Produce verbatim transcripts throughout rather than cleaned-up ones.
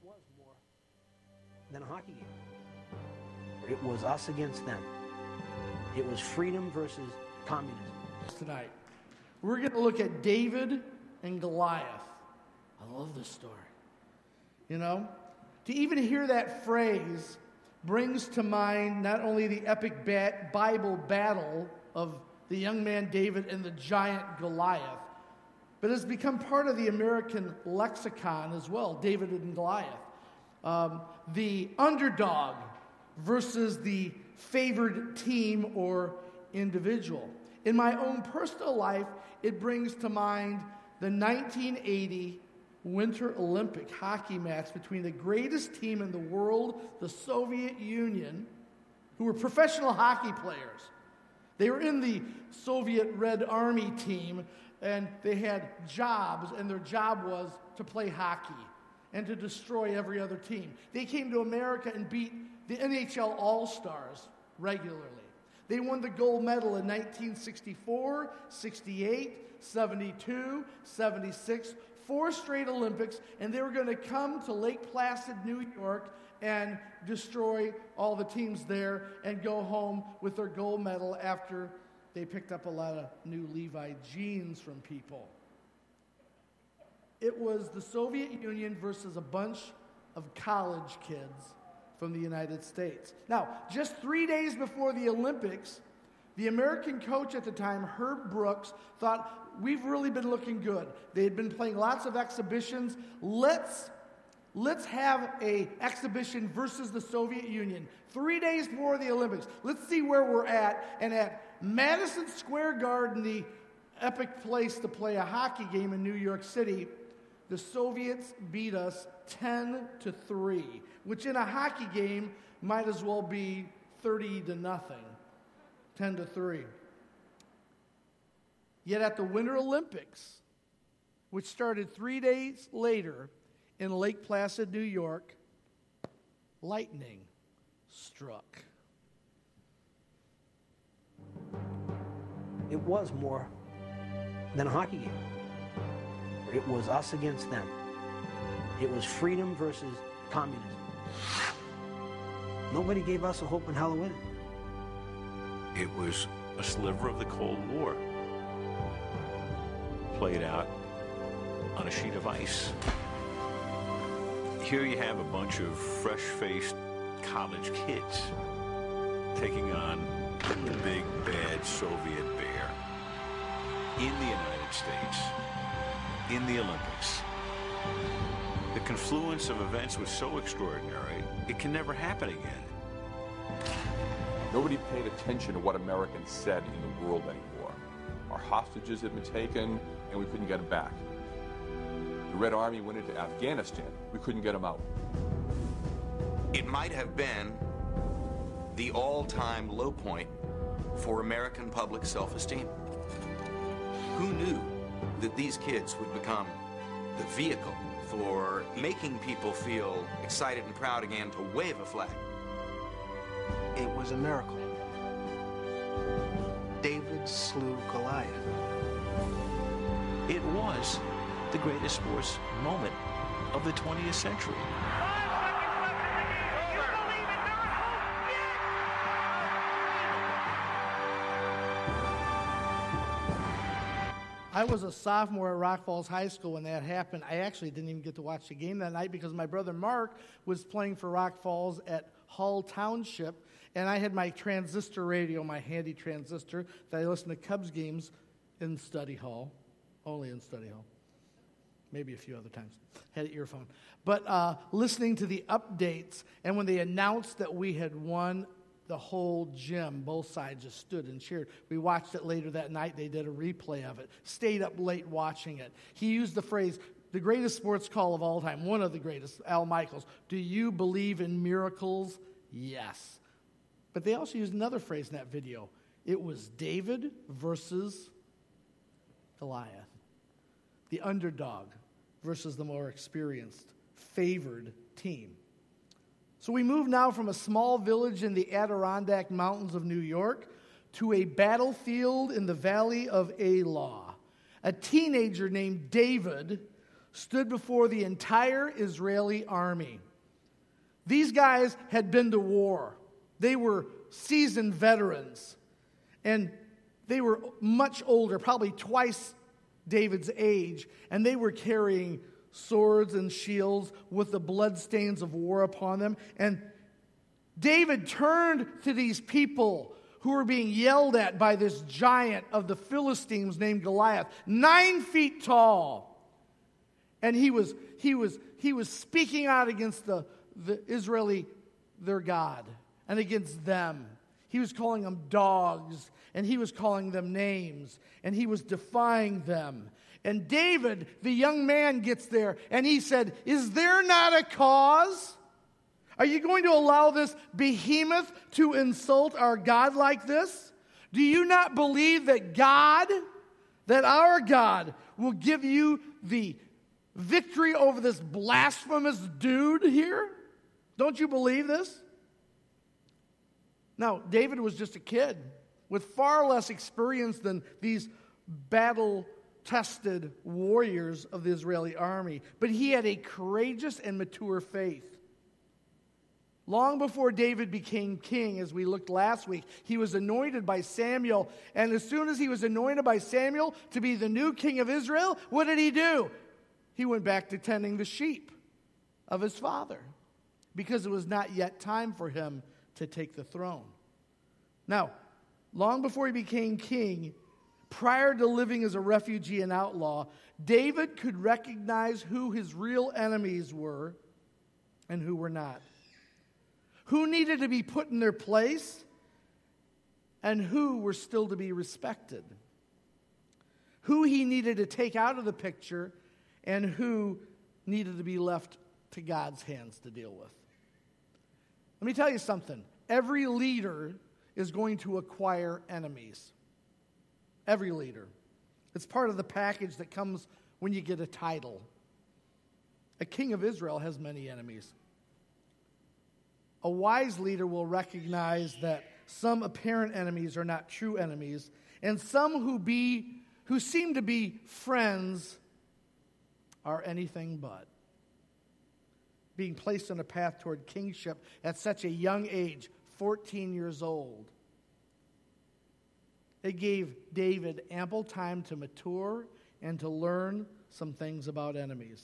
was more than a hockey game. It was us against them. It was freedom versus communism. Tonight, we're going to look at David and Goliath. I love this story. You know, to even hear that phrase brings to mind not only the epic bat- Bible battle of the young man David and the giant Goliath, but has become part of the American lexicon as well, David and Goliath. Um, the underdog versus the favored team or individual. In my own personal life, it brings to mind the nineteen eighty Winter Olympic hockey match between the greatest team in the world, the Soviet Union, who were professional hockey players. They were in the Soviet Red Army team, and they had jobs, and their job was to play hockey and to destroy every other team. They came to America and beat the N H L All-Stars regularly. They won the gold medal in nineteen sixty-four, sixty-eight, seventy-two, seventy-six, four straight Olympics, and they were going to come to Lake Placid, New York, and destroy all the teams there and go home with their gold medal after they picked up a lot of new Levi jeans from people. It was the Soviet Union versus a bunch of college kids from the United States. Now, just three days before the Olympics, the American coach at the time, Herb Brooks, thought, we've really been looking good. They had been playing lots of exhibitions. Let's, let's have an exhibition versus the Soviet Union. Three days before the Olympics. Let's see where we're at. And at Madison Square Garden, the epic place to play a hockey game in New York City, the Soviets beat us ten to three, which in a hockey game might as well be thirty to nothing. ten to three. Yet at the Winter Olympics, which started three days later in Lake Placid, New York, lightning struck. It was more than a hockey game. It was us against them. It was freedom versus communism. Nobody gave us a hope in hell of winning. It was a sliver of the Cold War played out on a sheet of ice. Here you have a bunch of fresh-faced college kids taking on the big, bad Soviet bear in the United States, in the Olympics. The confluence of events was so extraordinary, it can never happen again. Nobody paid attention to what Americans said in the world anymore. Our hostages had been taken, and we couldn't get them back. The Red Army went into Afghanistan. We couldn't get them out. It might have been the all-time low point for American public self-esteem. Who knew that these kids would become the vehicle for making people feel excited and proud again to wave a flag? It was a miracle. David slew Goliath. It was the greatest sports moment of the twentieth century. I was a sophomore at Rock Falls High School when that happened. I actually didn't even get to watch the game that night because my brother Mark was playing for Rock Falls at Hull Township, and I had my transistor radio, my handy transistor, that I listened to Cubs games in study hall, only in study hall, maybe a few other times. Had an earphone. But uh, listening to the updates, and when they announced that we had won, the whole gym, both sides just stood and cheered. We watched it later that night. They did a replay of it. Stayed up late watching it. He used the phrase, the greatest sports call of all time, one of the greatest, Al Michaels. Do you believe in miracles? Yes. But they also used another phrase in that video. It was David versus Goliath. The underdog versus the more experienced, favored team. So we move now from a small village in the Adirondack Mountains of New York to a battlefield in the Valley of Elah. A teenager named David stood before the entire Israeli army. These guys had been to war. They were seasoned veterans. And they were much older, probably twice David's age. And they were carrying swords and shields with the bloodstains of war upon them. And David turned to these people who were being yelled at by this giant of the Philistines named Goliath, nine feet tall. And he was he was he was speaking out against the, the Israeli, their God, and against them. He was calling them dogs, and he was calling them names, and he was defying them. And David, the young man, gets there, and he said, "Is there not a cause? Are you going to allow this behemoth to insult our God like this? Do you not believe that God, that our God, will give you the victory over this blasphemous dude here? Don't you believe this?" Now, David was just a kid with far less experience than these battle-tested warriors of the Israeli army. But he had a courageous and mature faith. Long before David became king, as we looked last week, he was anointed by Samuel. And as soon as he was anointed by Samuel to be the new king of Israel, what did he do? He went back to tending the sheep of his father, because it was not yet time for him to take the throne. Now, long before he became king, prior to living as a refugee and outlaw, David could recognize who his real enemies were and who were not. Who needed to be put in their place and who were still to be respected. Who he needed to take out of the picture and who needed to be left to God's hands to deal with. Let me tell you something. Every leader is going to acquire enemies. Every leader. It's part of the package that comes when you get a title. A king of Israel has many enemies. A wise leader will recognize that some apparent enemies are not true enemies, and some who be who seem to be friends are anything but. Being placed on a path toward kingship at such a young age, fourteen years old, it gave David ample time to mature and to learn some things about enemies.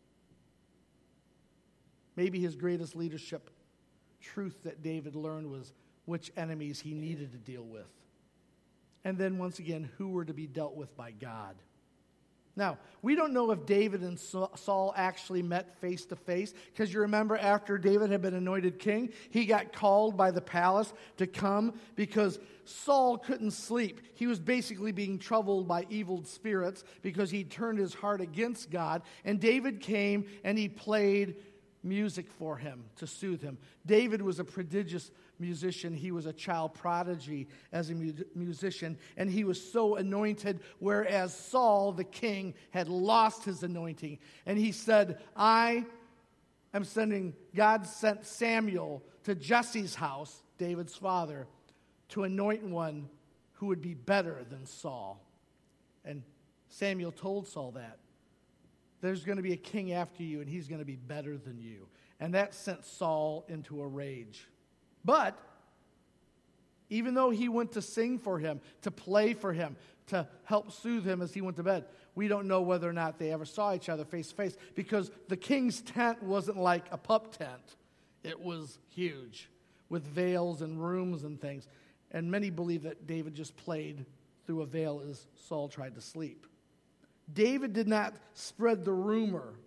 Maybe his greatest leadership truth that David learned was which enemies he needed to deal with. And then once again, who were to be dealt with by God. Now, we don't know if David and Saul actually met face to face, because you remember after David had been anointed king, he got called by the palace to come because Saul couldn't sleep. He was basically being troubled by evil spirits because he turned his heart against God. And David came and he played music for him to soothe him. David was a prodigious musician. He was a child prodigy as a mu- musician, and he was so anointed, whereas Saul, the king, had lost his anointing. And he said, I am sending, God sent Samuel to Jesse's house, David's father, to anoint one who would be better than Saul. And Samuel told Saul that. There's going to be a king after you, and he's going to be better than you. And that sent Saul into a rage. But even though he went to sing for him, to play for him, to help soothe him as he went to bed, we don't know whether or not they ever saw each other face to face, because the king's tent wasn't like a pup tent. It was huge, with veils and rooms and things. And many believe that David just played through a veil as Saul tried to sleep. David did not spread the rumor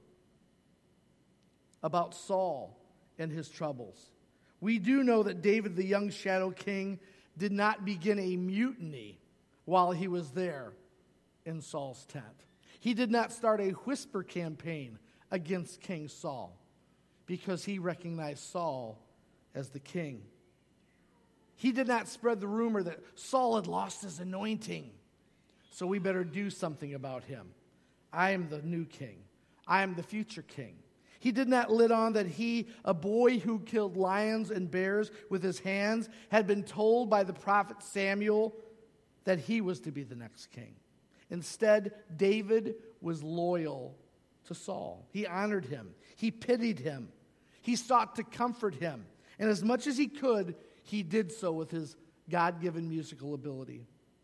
about Saul and his troubles. We do know that David, the young shadow king, did not begin a mutiny while he was there in Saul's tent. He did not start a whisper campaign against King Saul because he recognized Saul as the king. He did not spread the rumor that Saul had lost his anointing, so we better do something about him. I am the new king. I am the future king. He did not let on that he, a boy who killed lions and bears with his hands, had been told by the prophet Samuel that he was to be the next king. Instead, David was loyal to Saul. He honored him. He pitied him. He sought to comfort him. And as much as he could, he did so with his God-given musical ability.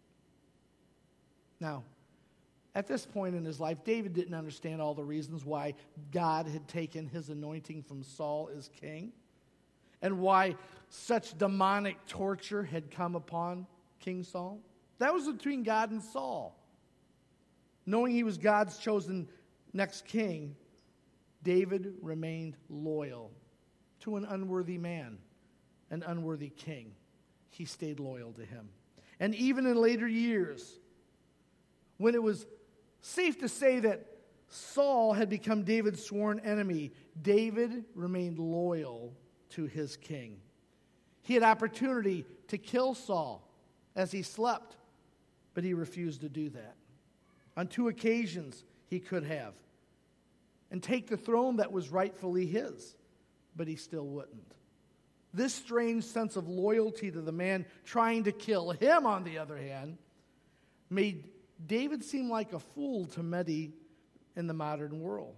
Now, at this point in his life, David didn't understand all the reasons why God had taken his anointing from Saul as king and why such demonic torture had come upon King Saul. That was between God and Saul. Knowing he was God's chosen next king, David remained loyal to an unworthy man, an unworthy king. He stayed loyal to him. And even in later years, when it was safe to say that Saul had become David's sworn enemy, David remained loyal to his king. He had opportunity to kill Saul as he slept, but he refused to do that. On two occasions, he could have, and take the throne that was rightfully his, but he still wouldn't. This strange sense of loyalty to the man trying to kill him, on the other hand, made David seemed like a fool to many in the modern world.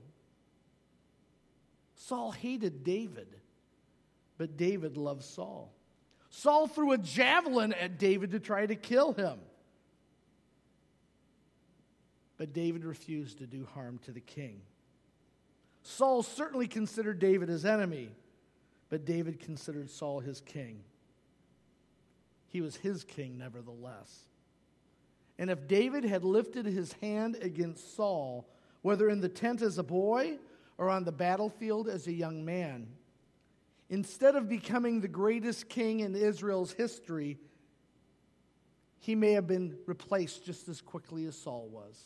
Saul hated David, but David loved Saul. Saul threw a javelin at David to try to kill him. But David refused to do harm to the king. Saul certainly considered David his enemy, but David considered Saul his king. He was his king nevertheless. And if David had lifted his hand against Saul, whether in the tent as a boy or on the battlefield as a young man, instead of becoming the greatest king in Israel's history, he may have been replaced just as quickly as Saul was.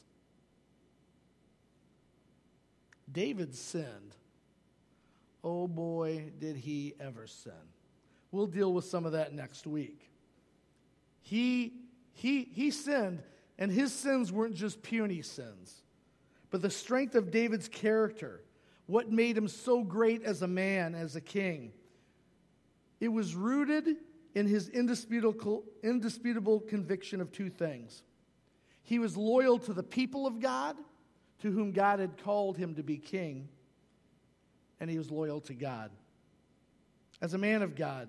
David sinned. Oh boy, did he ever sin. We'll deal with some of that next week. He He, he sinned, and his sins weren't just puny sins, but the strength of David's character, what made him so great as a man, as a king, it was rooted in his indisputable, indisputable conviction of two things. He was loyal to the people of God, to whom God had called him to be king, and he was loyal to God. As a man of God,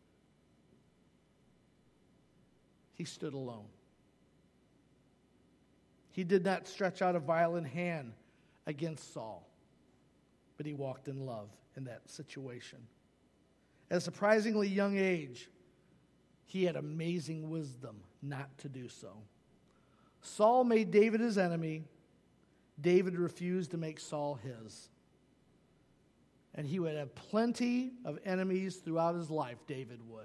he stood alone. He did not stretch out a violent hand against Saul, but he walked in love in that situation. At a surprisingly young age, he had amazing wisdom not to do so. Saul made David his enemy. David refused to make Saul his. And he would have plenty of enemies throughout his life, David would.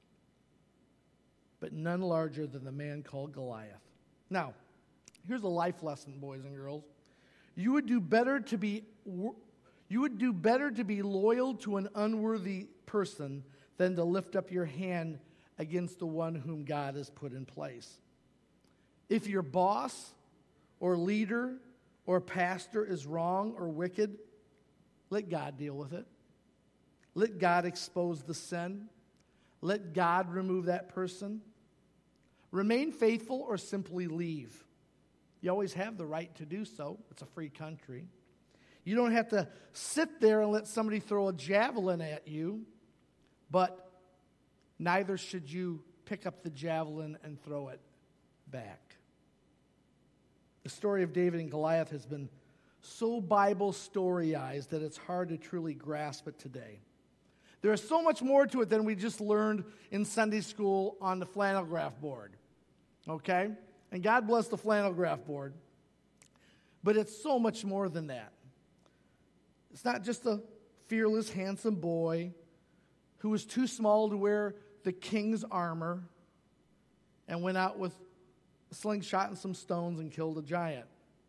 But none larger than the man called Goliath. Now, here's a life lesson, boys and girls. You would do better to be you would do better to be loyal to an unworthy person than to lift up your hand against the one whom God has put in place. If your boss or leader or pastor is wrong or wicked, let God deal with it. Let God expose the sin. Let God remove that person. Remain faithful or simply leave. You always have the right to do so. It's a free country. You don't have to sit there and let somebody throw a javelin at you, but neither should you pick up the javelin and throw it back. The story of David and Goliath has been so Bible storyized that it's hard to truly grasp it today. There is so much more to it than we just learned in Sunday school on the flannel graph board. Okay? And God bless the flannel graph board. But it's so much more than that. It's not just a fearless, handsome boy who was too small to wear the king's armor and went out with a slingshot and some stones and killed a giant.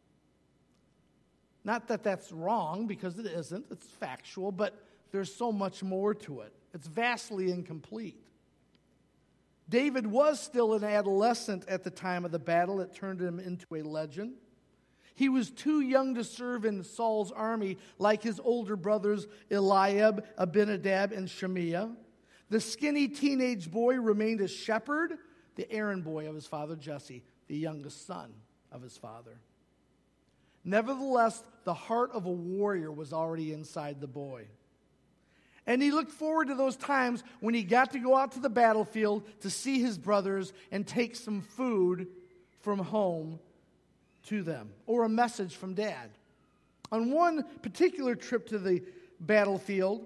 Not that that's wrong, because it isn't. It's factual, but there's so much more to it. It's vastly incomplete. David was still an adolescent at the time of the battle that turned him into a legend. He was too young to serve in Saul's army like his older brothers Eliab, Abinadab, and Shimea. The skinny teenage boy remained a shepherd, the errand boy of his father Jesse, the youngest son of his father. Nevertheless, the heart of a warrior was already inside the boy. And he looked forward to those times when he got to go out to the battlefield to see his brothers and take some food from home to them, or a message from Dad. On one particular trip to the battlefield,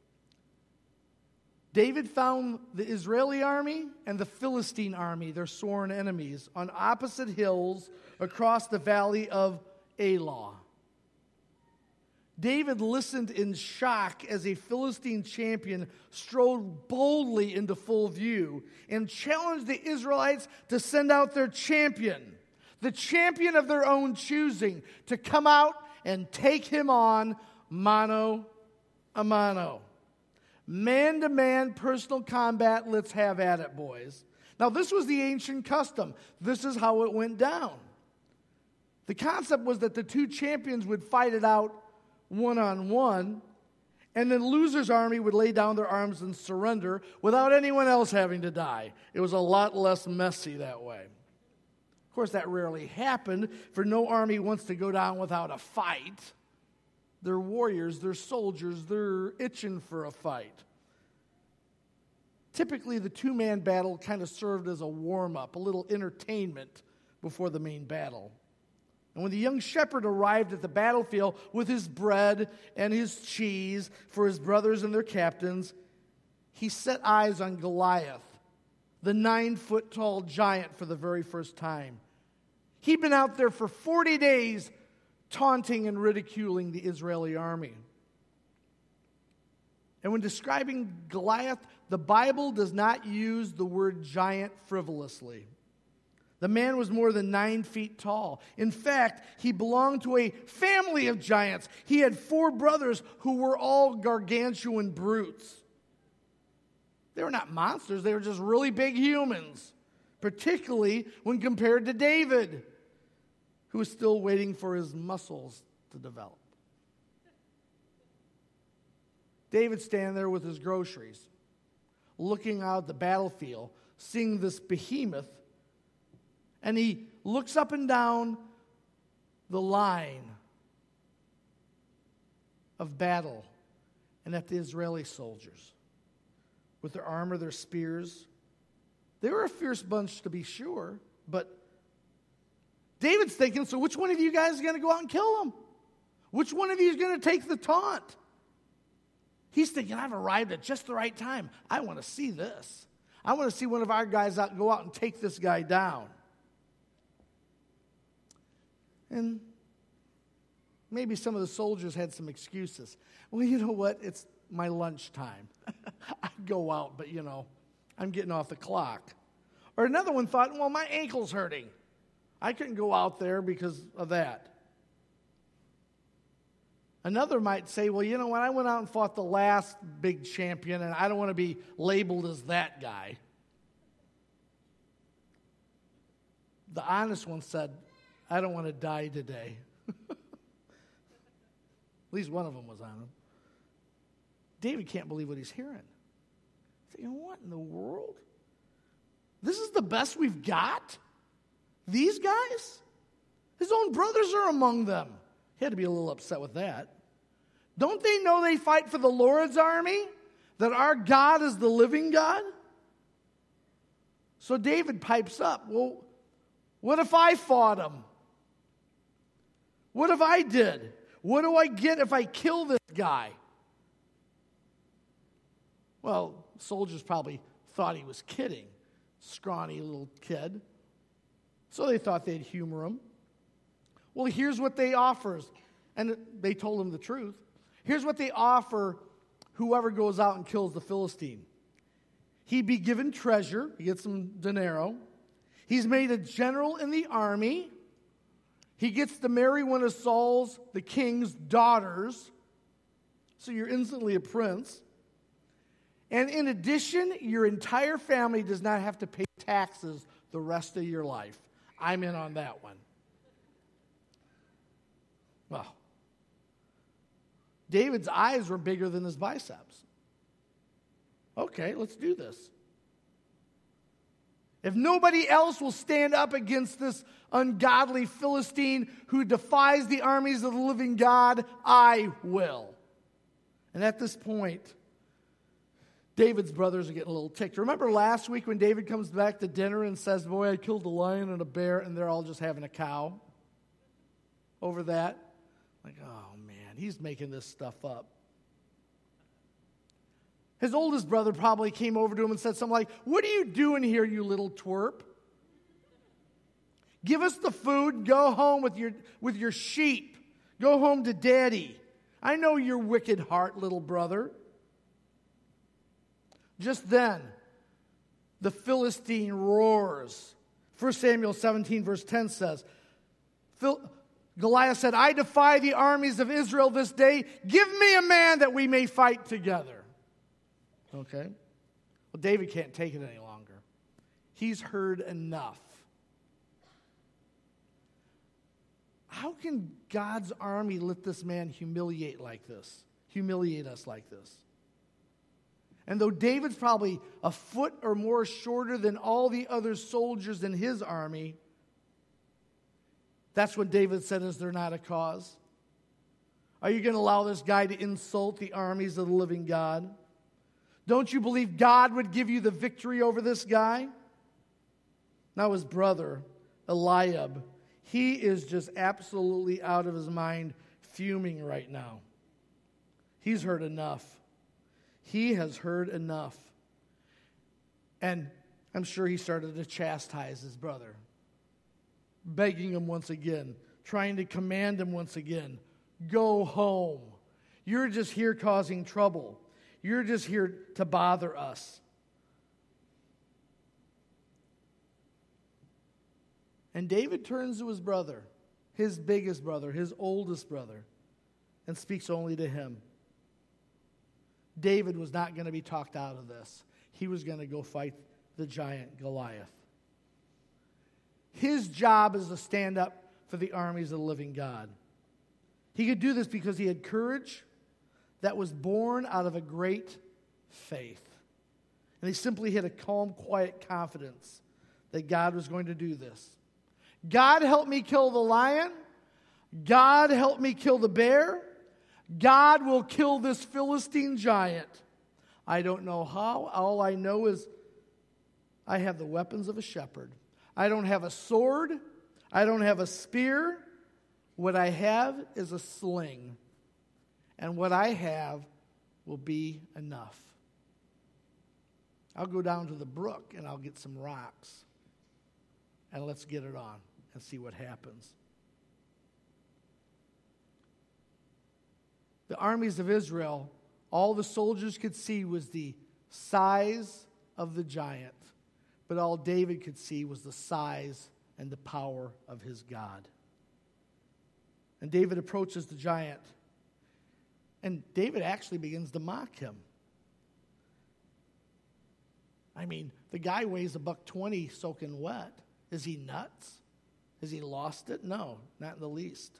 David found the Israeli army and the Philistine army, their sworn enemies, on opposite hills across the valley of Elah. David listened in shock as a Philistine champion strode boldly into full view and challenged the Israelites to send out their champion, the champion of their own choosing, to come out and take him on mano a mano. Man-to-man personal combat, let's have at it, boys. Now, this was the ancient custom. This is how it went down. The concept was that the two champions would fight it out one-on-one, and then the loser's army would lay down their arms and surrender without anyone else having to die. It was a lot less messy that way. Of course, that rarely happened, for no army wants to go down without a fight. They're warriors, they're soldiers, they're itching for a fight. Typically, the two-man battle kind of served as a warm-up, a little entertainment before the main battle. And when the young shepherd arrived at the battlefield with his bread and his cheese for his brothers and their captains, he set eyes on Goliath, the nine-foot-tall giant, for the very first time. He'd been out there for forty days taunting and ridiculing the Israeli army. And when describing Goliath, the Bible does not use the word giant frivolously. The man was more than nine feet tall. In fact, he belonged to a family of giants. He had four brothers who were all gargantuan brutes. They were not monsters. They were just really big humans, particularly when compared to David, who was still waiting for his muscles to develop. David's standing there with his groceries, looking out at the battlefield, seeing this behemoth, and he looks up and down the line of battle and at the Israeli soldiers with their armor, their spears. They were a fierce bunch, to be sure, but David's thinking, so which one of you guys is going to go out and kill them? Which one of you is going to take the taunt? He's thinking, I've arrived at just the right time. I want to see this. I want to see one of our guys out go out and take this guy down. And maybe some of the soldiers had some excuses. Well, you know what? It's my lunchtime. I go out, but, you know, I'm getting off the clock. Or another one thought, well, my ankle's hurting. I couldn't go out there because of that. Another might say, well, you know what? I went out and fought the last big champion, and I don't want to be labeled as that guy. The honest one said, I don't want to die today. At least one of them was on him. David can't believe what he's hearing. He's thinking, what in the world? This is the best we've got? These guys? His own brothers are among them. He had to be a little upset with that. Don't they know they fight for the Lord's army? That our God is the living God? So David pipes up, well, what if I fought him? What if I did? What do I get if I kill this guy? Well, soldiers probably thought he was kidding. Scrawny little kid. So they thought they'd humor him. Well, here's what they offer. And they told him the truth. Here's what they offer whoever goes out and kills the Philistine. He'd be given treasure. He gets some dinero. He's made a general in the army. He gets to marry one of Saul's, the king's, daughters. So you're instantly a prince. And in addition, your entire family does not have to pay taxes the rest of your life. I'm in on that one. Well, David's eyes were bigger than his biceps. Okay, let's do this. If nobody else will stand up against this ungodly Philistine who defies the armies of the living God, I will. And at this point, David's brothers are getting a little ticked. Remember last week when David comes back to dinner and says, boy, I killed a lion and a bear, and they're all just having a cow over that? Like, oh man, he's making this stuff up. His oldest brother probably came over to him and said something like, what are you doing here, you little twerp? Give us the food, go home with your, with your sheep. Go home to daddy. I know your wicked heart, little brother. Just then, the Philistine roars. First Samuel seventeen, verse ten says, Phil, Goliath said, I defy the armies of Israel this day. Give me a man that we may fight together. Okay? Well, David can't take it any longer. He's heard enough. How can God's army let this man humiliate like this? Humiliate us like this? And though David's probably a foot or more shorter than all the other soldiers in his army, that's what David said, is there not a cause? Are you going to allow this guy to insult the armies of the living God? Don't you believe God would give you the victory over this guy? Now his brother, Eliab, he is just absolutely out of his mind, fuming right now. He's heard enough. He has heard enough. And I'm sure he started to chastise his brother, begging him once again, trying to command him once again, go home. You're just here causing trouble. You're just here to bother us. And David turns to his brother, his biggest brother, his oldest brother, and speaks only to him. David was not going to be talked out of this. He was going to go fight the giant Goliath. His job is to stand up for the armies of the living God. He could do this because he had courage that was born out of a great faith. And he simply had a calm, quiet confidence that God was going to do this. God help me kill the lion. God help me kill the bear. God will kill this Philistine giant. I don't know how. All I know is I have the weapons of a shepherd. I don't have a sword. I don't have a spear. What I have is a sling. And what I have will be enough. I'll go down to the brook and I'll get some rocks. And let's get it on and see what happens. The armies of Israel, all the soldiers could see was the size of the giant. But all David could see was the size and the power of his God. And David approaches the giant. And David actually begins to mock him. I mean, the guy weighs a buck twenty soaking wet. Is he nuts? Has he lost it? No, not in the least.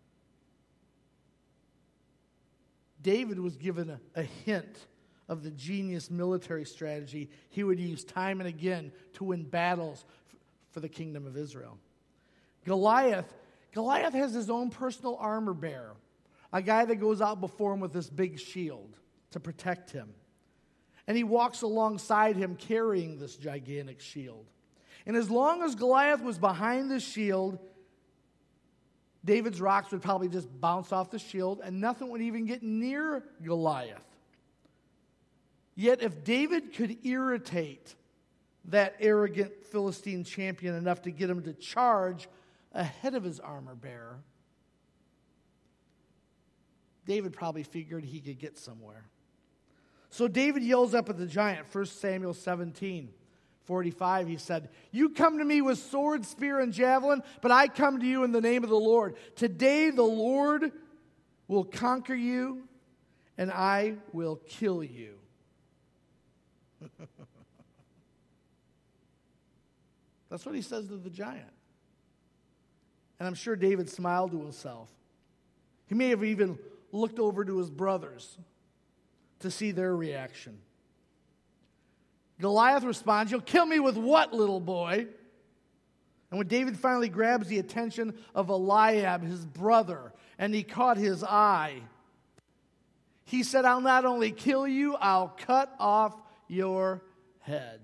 David was given a, a hint of the genius military strategy he would use time and again to win battles f- for the kingdom of Israel. Goliath, Goliath has his own personal armor bearer, a guy that goes out before him with this big shield to protect him. And he walks alongside him carrying this gigantic shield. And as long as Goliath was behind the shield, David's rocks would probably just bounce off the shield and nothing would even get near Goliath. Yet if David could irritate that arrogant Philistine champion enough to get him to charge ahead of his armor bearer, David probably figured he could get somewhere. So David yells up at the giant, First Samuel seventeen. forty-five, he said, you come to me with sword, spear, and javelin, but I come to you in the name of the Lord. Today the Lord will conquer you, and I will kill you. That's what he says to the giant. And I'm sure David smiled to himself. He may have even looked over to his brothers to see their reaction. Goliath responds, "You'll kill me with what, little boy?" And when David finally grabs the attention of Eliab, his brother, and he caught his eye, he said, "I'll not only kill you, I'll cut off your head."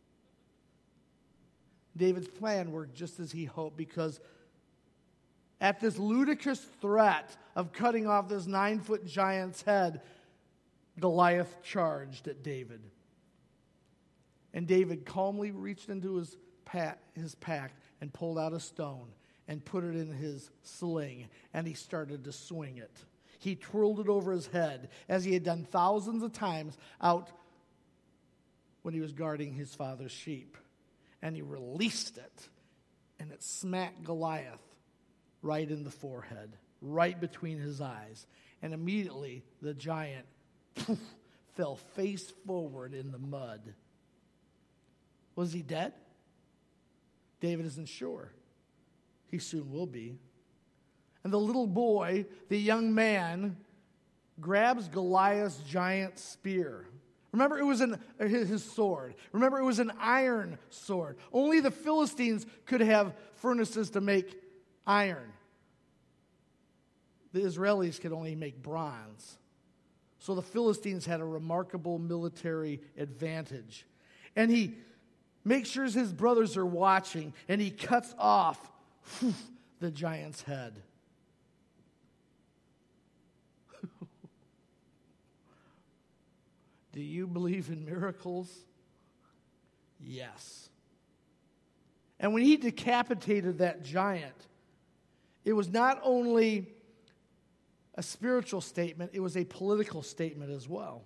David's plan worked just as he hoped, because at this ludicrous threat of cutting off this nine-foot giant's head, Goliath charged at David. And David calmly reached into his pack, his pack and pulled out a stone and put it in his sling, and he started to swing it. He twirled it over his head, as he had done thousands of times out when he was guarding his father's sheep. And he released it, and it smacked Goliath right in the forehead, right between his eyes. And immediately the giant poof, fell face forward in the mud. Was he dead? David isn't sure. He soon will be. And the little boy, the young man, grabs Goliath's giant spear. Remember, it was an, his sword. Remember, it was an iron sword. Only the Philistines could have furnaces to make iron. The Israelis could only make bronze. So the Philistines had a remarkable military advantage. And he makes sure his brothers are watching, and he cuts off whew, the giant's head. Do you believe in miracles? Yes. And when he decapitated that giant, it was not only a spiritual statement, it was a political statement as well.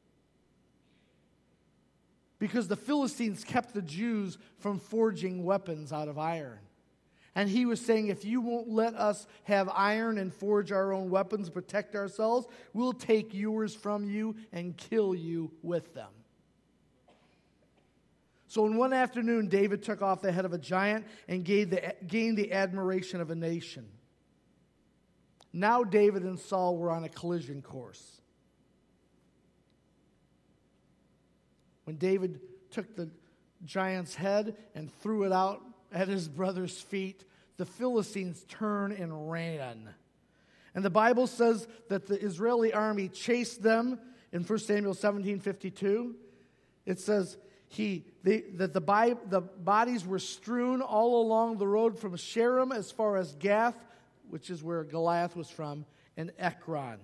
Because the Philistines kept the Jews from forging weapons out of iron. And he was saying, if you won't let us have iron and forge our own weapons, protect ourselves, we'll take yours from you and kill you with them. So in one afternoon, David took off the head of a giant and gained the, gained the admiration of a nation. Now David and Saul were on a collision course. When David took the giant's head and threw it out at his brother's feet, the Philistines turned and ran. And the Bible says that the Israeli army chased them in First Samuel seventeen fifty-two. It says he they, that the, the bodies were strewn all along the road from Sharam as far as Gath, which is where Goliath was from, and Ekron.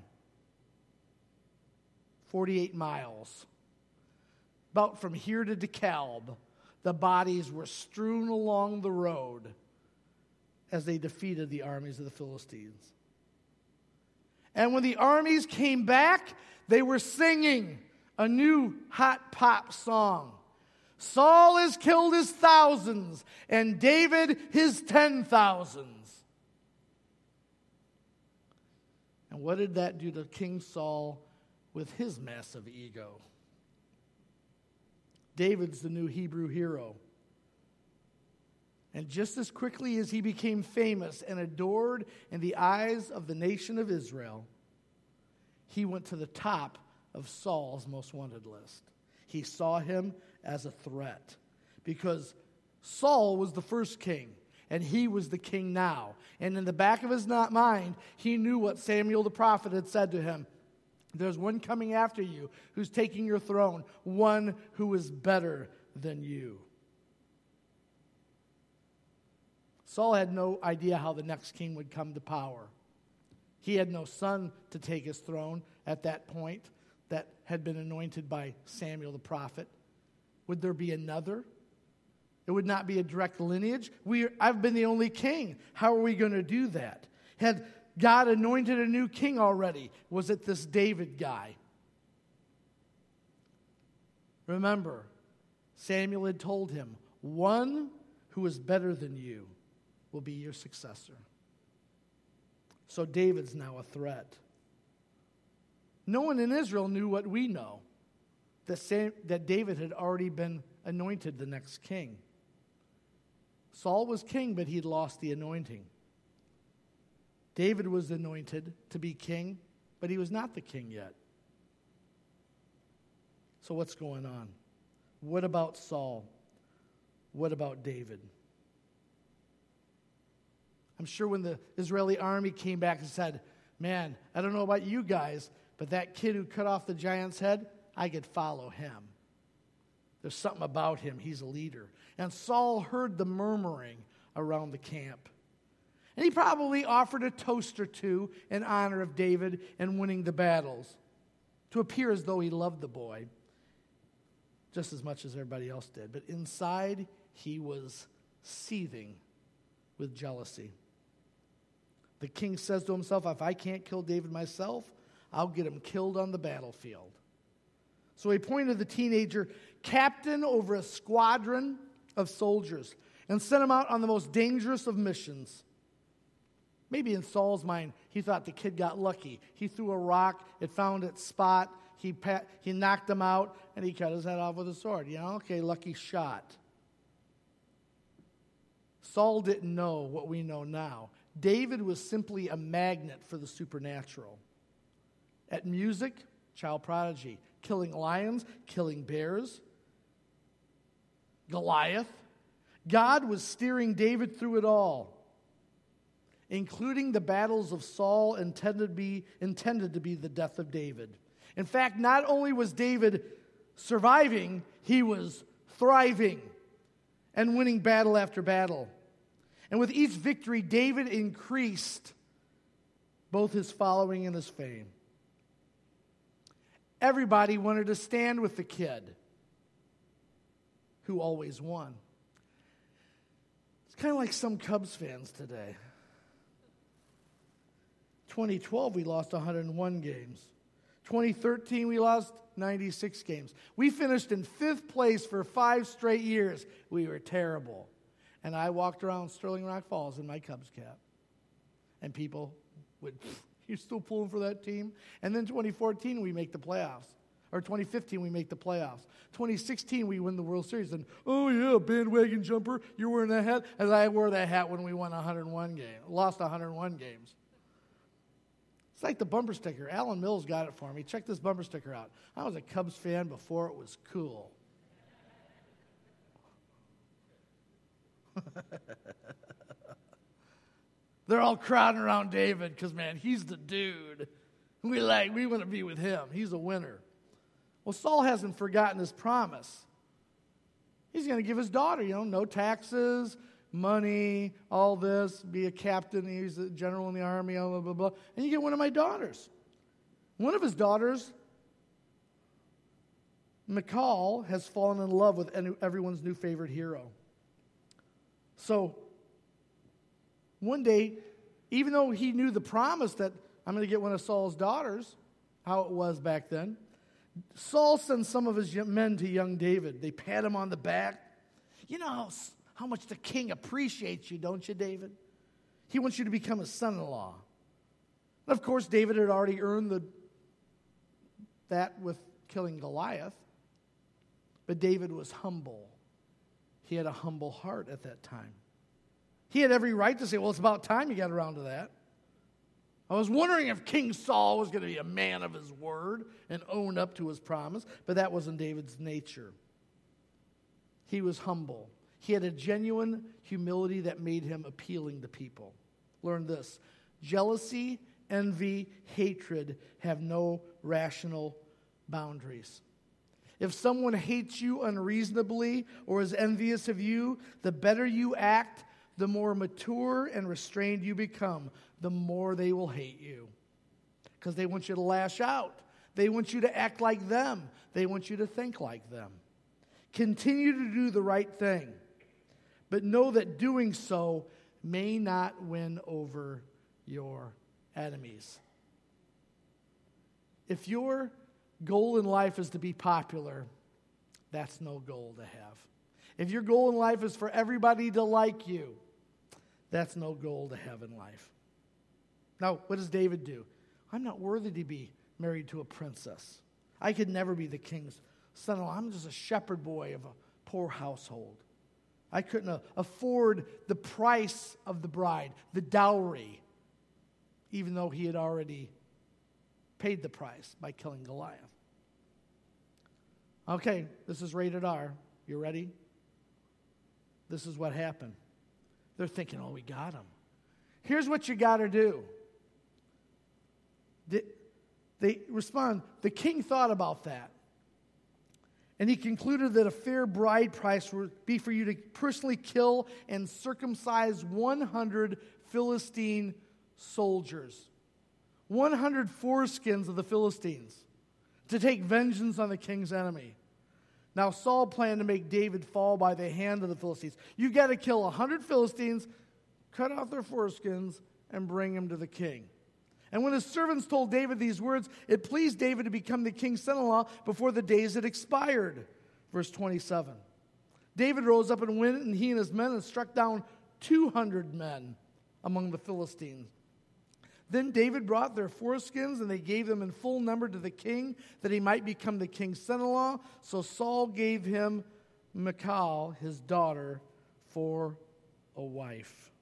forty-eight miles. About from here to DeKalb, the bodies were strewn along the road as they defeated the armies of the Philistines. And when the armies came back, they were singing a new hot pop song. Saul has killed his thousands, and David his ten thousands. And what did that do to King Saul with his massive ego? David's the new Hebrew hero. And just as quickly as he became famous and adored in the eyes of the nation of Israel, he went to the top of Saul's most wanted list. He saw him as a threat because Saul was the first king, and he was the king now. And in the back of his mind, he knew what Samuel the prophet had said to him. There's one coming after you who's taking your throne, one who is better than you. Saul had no idea how the next king would come to power. He had no son to take his throne at that point that had been anointed by Samuel the prophet. Would there be another? It would not be a direct lineage. We, I've been the only king. How are we going to do that? Had God anointed a new king already? Was it this David guy? Remember, Samuel had told him, one who is better than you will be your successor. So David's now a threat. No one in Israel knew what we know, that, Sam, that David had already been anointed the next king. Saul was king, but he'd lost the anointing. David was anointed to be king, but he was not the king yet. So what's going on? What about Saul? What about David? I'm sure when the Israeli army came back and said, man, I don't know about you guys, but that kid who cut off the giant's head, I could follow him. There's something about him. He's a leader. And Saul heard the murmuring around the camp. And he probably offered a toast or two in honor of David and winning the battles to appear as though he loved the boy just as much as everybody else did. But inside, he was seething with jealousy. The king says to himself, if I can't kill David myself, I'll get him killed on the battlefield. So he appointed the teenager captain over a squadron of soldiers and sent him out on the most dangerous of missions. Maybe in Saul's mind, he thought the kid got lucky. He threw a rock, it found its spot, he pat, he knocked him out, and he cut his head off with a sword. You know, okay, lucky shot. Saul didn't know what we know now. David was simply a magnet for the supernatural. At music, child prodigy. Killing lions, killing bears. Goliath. God was steering David through it all, including the battles of Saul intended to be, intended to be the death of David. In fact, not only was David surviving, he was thriving and winning battle after battle. And with each victory, David increased both his following and his fame. Everybody wanted to stand with the kid who always won. It's kind of like some Cubs fans today. twenty twelve, we lost one hundred one games. twenty thirteen, we lost ninety-six games. We finished in fifth place for five straight years. We were terrible. And I walked around Sterling Rock Falls in my Cubs cap. And people would, you're still pulling for that team? And then twenty fourteen, we make the playoffs. Or twenty fifteen, we make the playoffs. twenty sixteen, we win the World Series. And, oh yeah, bandwagon jumper, you're wearing that hat? As I wore that hat when we won one hundred one games, lost one hundred one games. It's like the bumper sticker. Alan Mills got it for me. Check this bumper sticker out. I was a Cubs fan before it was cool. They're all crowding around David because, man, he's the dude. We like, we want to be with him. He's a winner. Well, Saul hasn't forgotten his promise. He's going to give his daughter, you know, no taxes, money, all this, be a captain, he's a general in the army, blah, blah, blah. And you get one of my daughters. One of his daughters, Michal, has fallen in love with everyone's new favorite hero. So, one day, even though he knew the promise that I'm going to get one of Saul's daughters, how it was back then, Saul sends some of his men to young David. They pat him on the back. You know how, how much the king appreciates you, don't you, David? He wants you to become his son-in-law. And of course, David had already earned the, that with killing Goliath. But David was humble. He had a humble heart at that time. He had every right to say, well, it's about time you got around to that. I was wondering if King Saul was going to be a man of his word and own up to his promise, but that wasn't David's nature. He was humble. He had a genuine humility that made him appealing to people. Learn this. Jealousy, envy, hatred have no rational boundaries. If someone hates you unreasonably or is envious of you, the better you act, the more mature and restrained you become, the more they will hate you. Because they want you to lash out. They want you to act like them. They want you to think like them. Continue to do the right thing, but know that doing so may not win over your enemies. If your goal in life is to be popular, that's no goal to have. If your goal in life is for everybody to like you, that's no goal to have in life. Now, what does David do? I'm not worthy to be married to a princess. I could never be the king's son-in-law. I'm just a shepherd boy of a poor household. I couldn't uh, afford the price of the bride, the dowry, even though he had already paid the price by killing Goliath. Okay, this is rated R. You ready? This is what happened. They're thinking, oh, we got him. Here's what you got to do. They, they respond, the king thought about that. And he concluded that a fair bride price would be for you to personally kill and circumcise one hundred Philistine soldiers. one hundred foreskins of the Philistines to take vengeance on the king's enemy. Now Saul planned to make David fall by the hand of the Philistines. You got to kill one hundred Philistines, cut off their foreskins, and bring them to the king. And when his servants told David these words, it pleased David to become the king's son-in-law before the days had expired. Verse twenty-seven. David rose up and went, and he and his men, and struck down two hundred men among the Philistines. Then David brought their foreskins, and they gave them in full number to the king, that he might become the king's son-in-law. So Saul gave him Michal, his daughter, for a wife.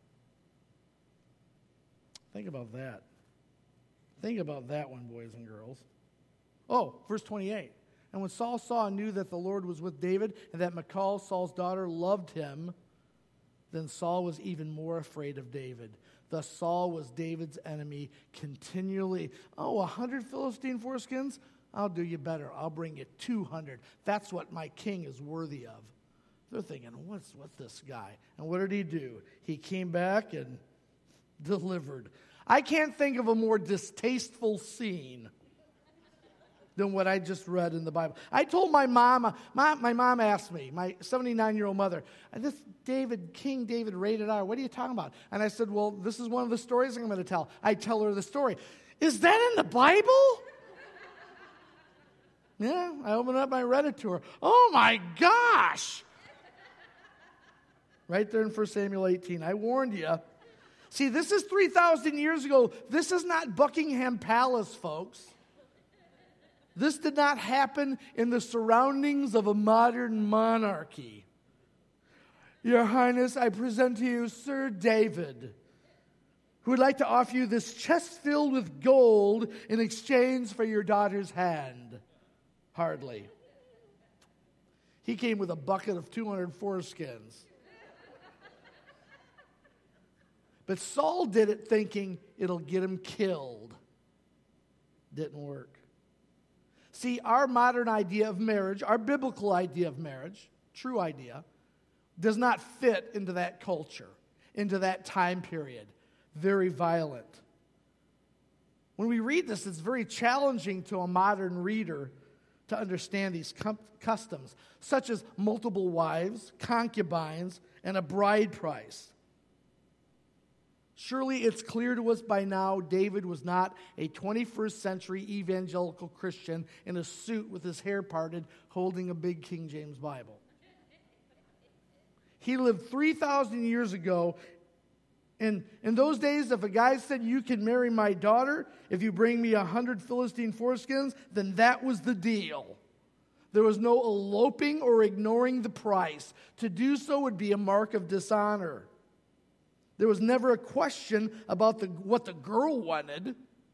Think about that. Think about that one, boys and girls. Oh, verse twenty-eight. And when Saul saw and knew that the Lord was with David, and that Michal, Saul's daughter, loved him, then Saul was even more afraid of David. Thus Saul was David's enemy continually. Oh, a hundred Philistine foreskins? I'll do you better. I'll bring you two hundred. That's what my king is worthy of. They're thinking, what's, what's this guy? And what did he do? He came back and delivered. I can't think of a more distasteful scene than what I just read in the Bible. I told my mom, my, my mom asked me, my seventy-nine-year-old mother, this David, King David rated R, what are you talking about? And I said, well, this is one of the stories I'm going to tell. I tell her the story. Is that in the Bible? Yeah, I opened it up and I read it to her. Oh my gosh! Right there in First Samuel eighteen. I warned you. See, this is three thousand years ago. This is not Buckingham Palace, folks. This did not happen in the surroundings of a modern monarchy. Your Highness, I present to you Sir David, who would like to offer you this chest filled with gold in exchange for your daughter's hand. Hardly. He came with a bucket of two hundred foreskins. But Saul did it thinking it'll get him killed. Didn't work. See, our modern idea of marriage, our biblical idea of marriage, true idea, does not fit into that culture, into that time period. Very violent. When we read this, it's very challenging to a modern reader to understand these com- customs, such as multiple wives, concubines, and a bride price. Surely it's clear to us by now David was not a twenty-first century evangelical Christian in a suit with his hair parted holding a big King James Bible. He lived three thousand years ago. And in those days, if a guy said, you can marry my daughter if you bring me a hundred Philistine foreskins, then that was the deal. There was no eloping or ignoring the price. To do so would be a mark of dishonor. There was never a question about the, what the girl wanted.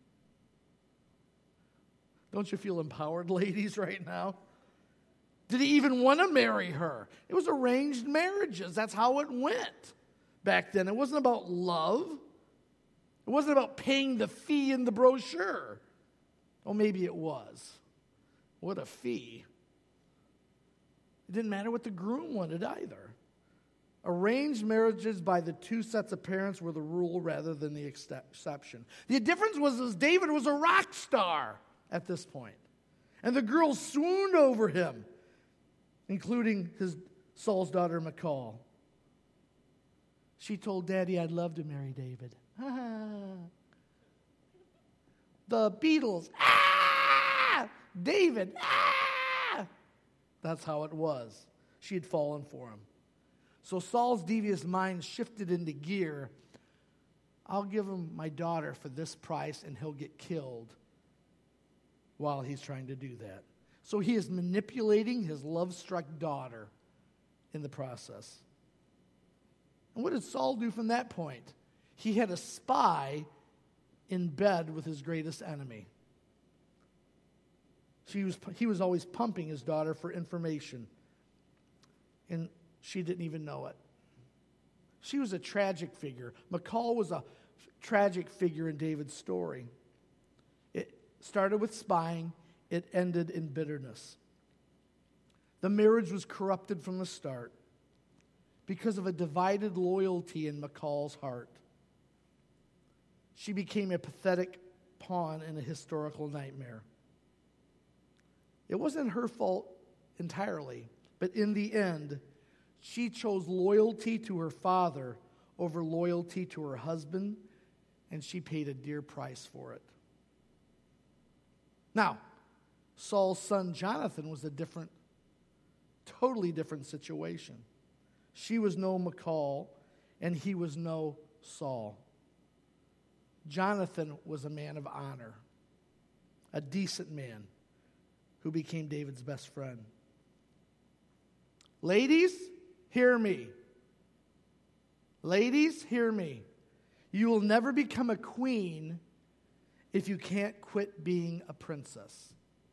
Don't you feel empowered, ladies, right now? Did he even want to marry her? It was arranged marriages. That's how it went back then. It wasn't about love. It wasn't about paying the fee in the brochure. Oh, maybe it was. What a fee. It didn't matter what the groom wanted either. Arranged marriages by the two sets of parents were the rule rather than the exception. The difference was that David was a rock star at this point. And the girls swooned over him, including his Saul's daughter, Michal. She told Daddy, I'd love to marry David. The Beatles, ah! David, ah! That's how it was. She had fallen for him. So Saul's devious mind shifted into gear. I'll give him my daughter for this price, and he'll get killed while he's trying to do that. So he is manipulating his love-struck daughter in the process. And what did Saul do from that point? He had a spy in bed with his greatest enemy. She was, he was always pumping his daughter for information, and she didn't even know it. She was a tragic figure. Michal was a f- tragic figure in David's story. It started with spying. It ended in bitterness. The marriage was corrupted from the start because of a divided loyalty in Michal's heart. She became a pathetic pawn in a historical nightmare. It wasn't her fault entirely, but in the end, she chose loyalty to her father over loyalty to her husband, and she paid a dear price for it. Now, Saul's son Jonathan was a different, totally different situation. She was no Michal, and he was no Saul. Jonathan was a man of honor, a decent man who became David's best friend. Ladies, hear me. Ladies, hear me. You will never become a queen if you can't quit being a princess.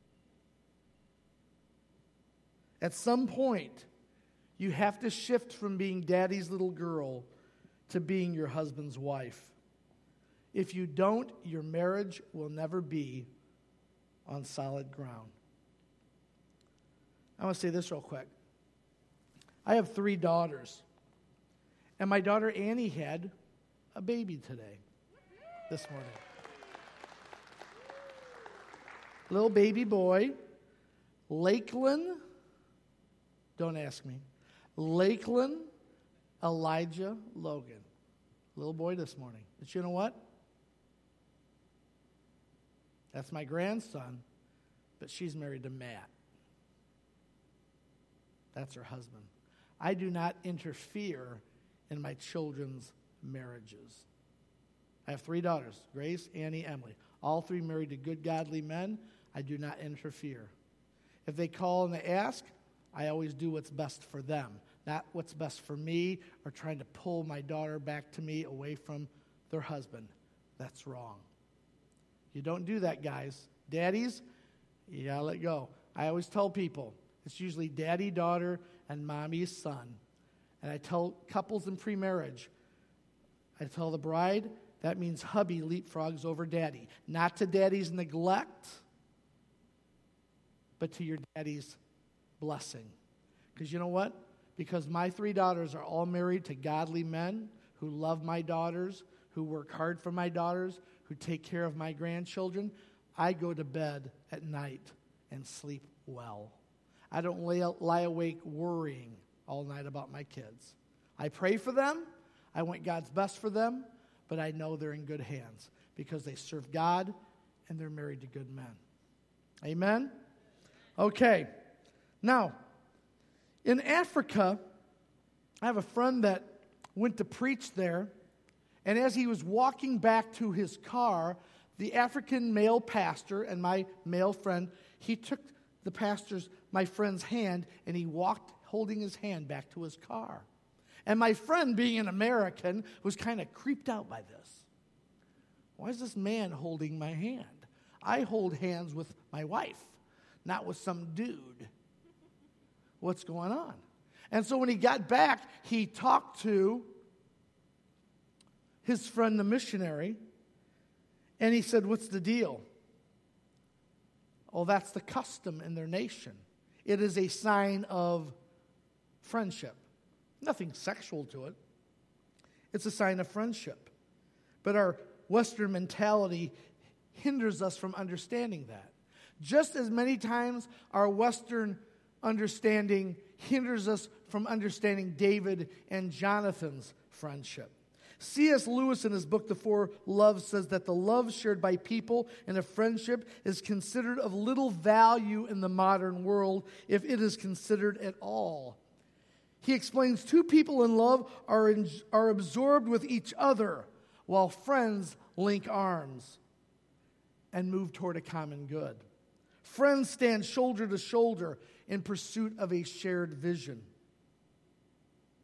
At some point, you have to shift from being daddy's little girl to being your husband's wife. If you don't, your marriage will never be on solid ground. I want to say this real quick. I have three daughters, and my daughter Annie had a baby today, this morning. Little baby boy, Lakeland, don't ask me, Lakeland Elijah Logan. Little boy this morning. But you know what? That's my grandson, but she's married to Matt. That's her husband. I do not interfere in my children's marriages. I have three daughters, Grace, Annie, Emily. All three married to good, godly men. I do not interfere. If they call and they ask, I always do what's best for them, not what's best for me or trying to pull my daughter back to me away from their husband. That's wrong. You don't do that, guys. Daddies, you gotta let go. I always tell people, it's usually daddy, daughter, and mommy's son. And I tell couples in pre-marriage, I tell the bride, that means hubby leapfrogs over daddy. Not to daddy's neglect, but to your daddy's blessing. Because you know what? Because my three daughters are all married to godly men who love my daughters, who work hard for my daughters, who take care of my grandchildren, I go to bed at night and sleep well. I don't lay, lie awake worrying all night about my kids. I pray for them. I want God's best for them, but I know they're in good hands because they serve God and they're married to good men. Amen? Okay. Now, in Africa, I have a friend that went to preach there, and as he was walking back to his car, the African male pastor and my male friend, he took the pastor's, my friend's hand, and he walked holding his hand back to his car. And my friend, being an American, was kind of creeped out by this. Why is this man holding my hand? I hold hands with my wife, not with some dude. What's going on? And so when he got back, he talked to his friend, the missionary, and he said, what's the deal? Oh, that's the custom in their nation. It is a sign of friendship. Nothing sexual to it. It's a sign of friendship. But our Western mentality hinders us from understanding that. Just as many times our Western understanding hinders us from understanding David and Jonathan's friendship. C S Lewis in his book, The Four Loves, says that the love shared by people in a friendship is considered of little value in the modern world, if it is considered at all. He explains two people in love are, in, are absorbed with each other, while friends link arms and move toward a common good. Friends stand shoulder to shoulder in pursuit of a shared vision.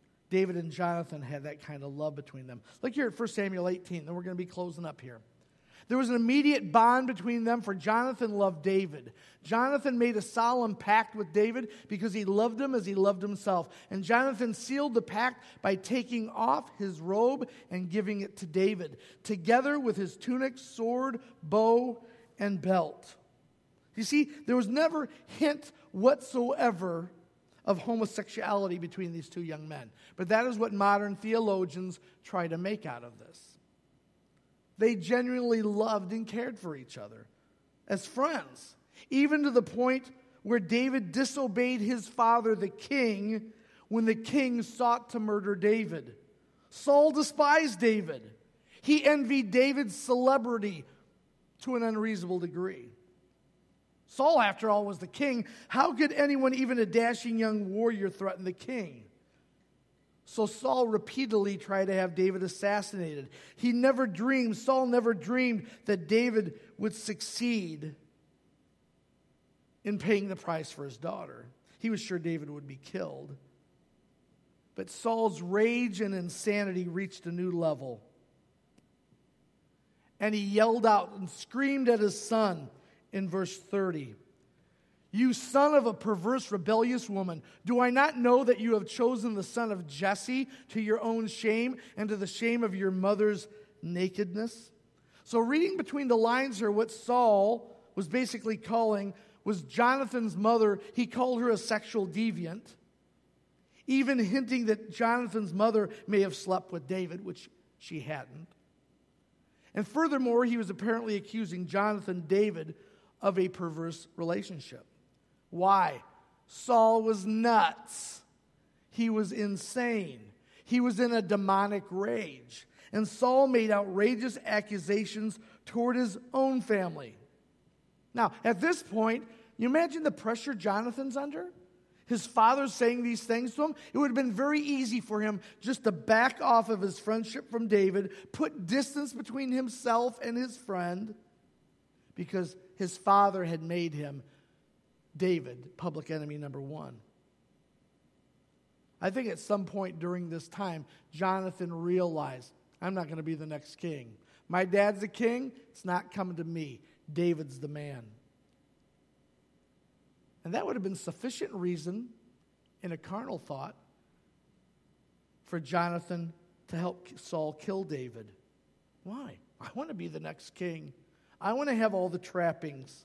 David and Jonathan had that kind of love between them. Look here at First Samuel eighteen, then we're going to be closing up here. There was an immediate bond between them, for Jonathan loved David. Jonathan made a solemn pact with David because he loved him as he loved himself. And Jonathan sealed the pact by taking off his robe and giving it to David, together with his tunic, sword, bow, and belt. You see, there was never hint whatsoever of homosexuality between these two young men. But that is what modern theologians try to make out of this. They genuinely loved and cared for each other as friends, even to the point where David disobeyed his father, the king, when the king sought to murder David. Saul despised David. He envied David's celebrity to an unreasonable degree. Saul, after all, was the king. How could anyone, even a dashing young warrior, threaten the king? So Saul repeatedly tried to have David assassinated. He never dreamed, Saul never dreamed that David would succeed in paying the price for his daughter. He was sure David would be killed. But Saul's rage and insanity reached a new level. And he yelled out and screamed at his son in verse thirty. You son of a perverse, rebellious woman, do I not know that you have chosen the son of Jesse to your own shame and to the shame of your mother's nakedness? So reading between the lines here, what Saul was basically calling was Jonathan's mother. He called her a sexual deviant, even hinting that Jonathan's mother may have slept with David, which she hadn't. And furthermore, he was apparently accusing Jonathan David of a perverse relationship. Why? Saul was nuts. He was insane. He was in a demonic rage. And Saul made outrageous accusations toward his own family. Now, at this point, you imagine the pressure Jonathan's under? His father's saying these things to him. It would have been very easy for him just to back off of his friendship from David, put distance between himself and his friend, because his father had made him, David, public enemy number one. I think at some point during this time, Jonathan realized, I'm not going to be the next king. My dad's the king. It's not coming to me. David's the man. And that would have been sufficient reason, in a carnal thought, for Jonathan to help Saul kill David. Why? I want to be the next king. I want to have all the trappings.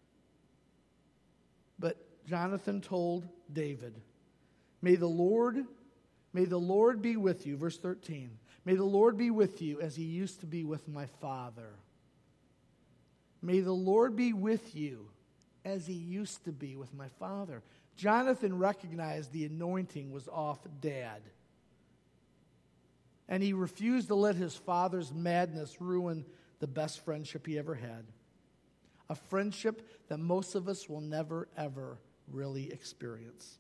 But Jonathan told David, May the Lord, may the Lord be with you. Verse thirteen. May the Lord be with you as he used to be with my father. May the Lord be with you as he used to be with my father. Jonathan recognized the anointing was off Dad. And he refused to let his father's madness ruin the best friendship he ever had. A friendship that most of us will never, ever really experience.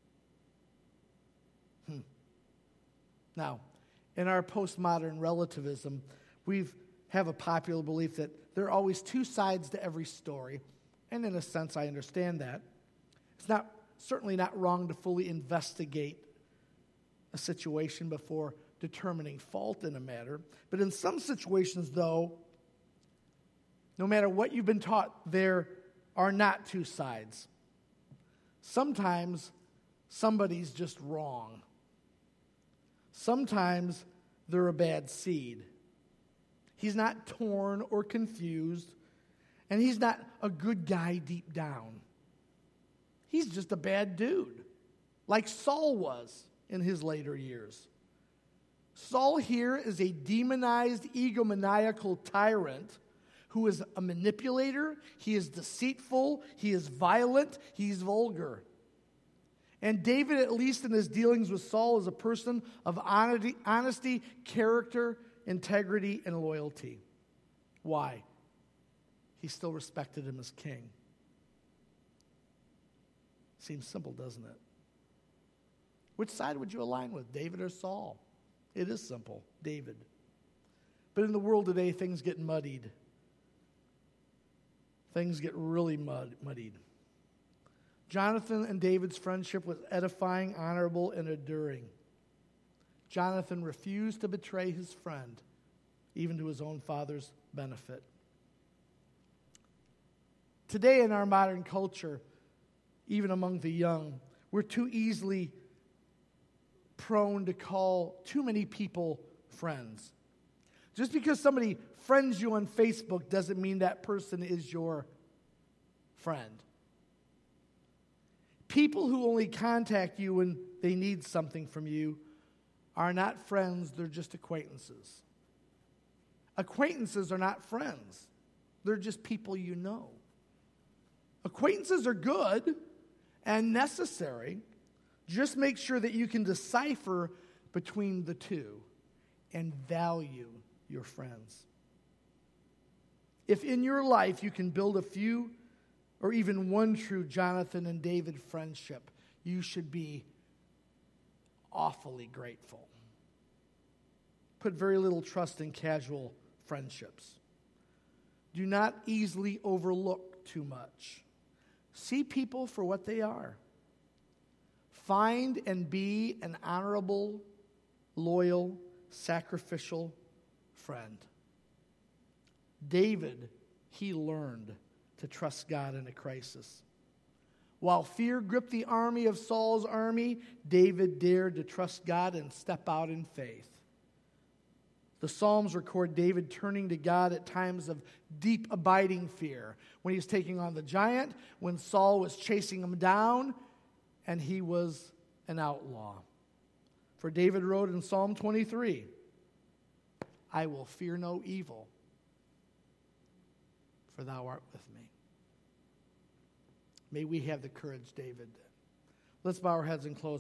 Hmm. Now, in our postmodern relativism, we have a popular belief that there are always two sides to every story. And in a sense, I understand that. It's not certainly not wrong to fully investigate a situation before determining fault in a matter. But in some situations, though, no matter what you've been taught, there are not two sides. Sometimes somebody's just wrong. Sometimes they're a bad seed. He's not torn or confused, and he's not a good guy deep down. He's just a bad dude, like Saul was in his later years. Saul here is a demonized, egomaniacal tyrant who is a manipulator. He is deceitful. He is violent. He's vulgar. And David, at least in his dealings with Saul, is a person of honesty, honesty, character, integrity, and loyalty. Why? He still respected him as king. Seems simple, doesn't it? Which side would you align with, David or Saul? It is simple, David. But in the world today, things get muddied. Things get really mud, muddied. Jonathan and David's friendship was edifying, honorable, and enduring. Jonathan refused to betray his friend, even to his own father's benefit. Today in our modern culture, even among the young, we're too easily prone to call too many people friends. Just because somebody friends you on Facebook doesn't mean that person is your friend. People who only contact you when they need something from you are not friends, they're just acquaintances. Acquaintances are not friends. They're just people you know. Acquaintances are good and necessary. Just make sure that you can decipher between the two and value your friends. If in your life you can build a few or even one true Jonathan and David friendship, you should be awfully grateful. Put very little trust in casual friendships. Do not easily overlook too much. See people for what they are. Find and be an honorable, loyal, sacrificial friend. David, he learned to trust God in a crisis. While fear gripped the army of Saul's army, David dared to trust God and step out in faith. The Psalms record David turning to God at times of deep abiding fear. When he was taking on the giant, when Saul was chasing him down, and he was an outlaw. For David wrote in Psalm twenty-three, I will fear no evil, for thou art with me. May we have the courage, David. Let's bow our heads and close.